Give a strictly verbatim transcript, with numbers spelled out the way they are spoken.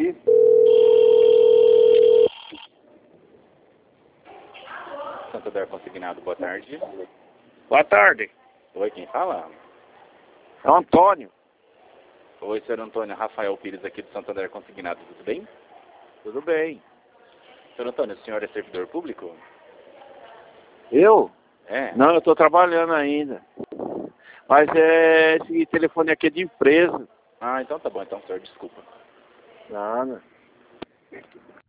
tarde. Santander Consignado, boa tarde. Boa tarde. Oi, quem fala? É o Antônio. Oi, senhor Antônio, Rafael Pires aqui do Santander Consignado, tudo bem? Tudo bem. Senhor Antônio, o senhor é servidor público? Eu? É. Não, eu estou trabalhando ainda. Mas é, esse telefone aqui é de empresa. Ah, então tá bom, então, senhor, desculpa. Nada.